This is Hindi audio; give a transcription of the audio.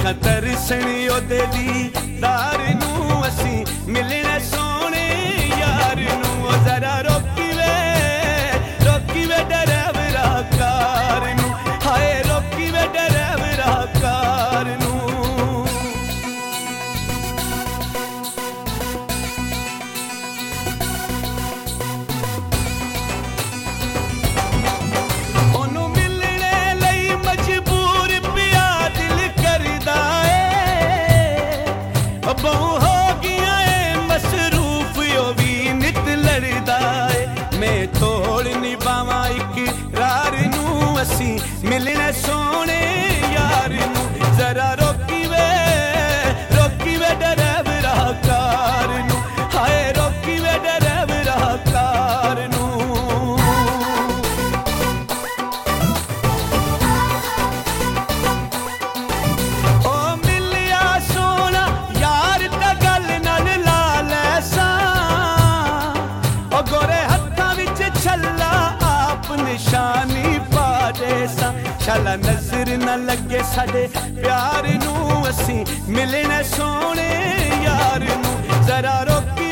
अखां तरसण ओदे दीदार नूं असीं मिलने सोने यार नूं ओ जरा रोकी वे ड्राइवरा कार नूं हाय रोकी वे ड्राइवरा कार नूं ओनू मिलने लई मजबूर पिया दिल करदा ए बहु हो गया ए मसरूफ ओ भी नित लड़दा ए मैं तोड़ निभावा इकरार नूं असीं मिलने सोने यार नूं जरा रोकी वे ड्राइवरा कार नूं हाय रोकी वे ड्राइवरा कार नूं ओ मिलिया सोना यार ता गल नाल ला लै सां ओ गोरे हत्थां विच छल्ला आप निशानी पा दे सां शाला नजर न लगे साडे प्यार नूं असीं मिलने सोने यार नूं जरा रोकी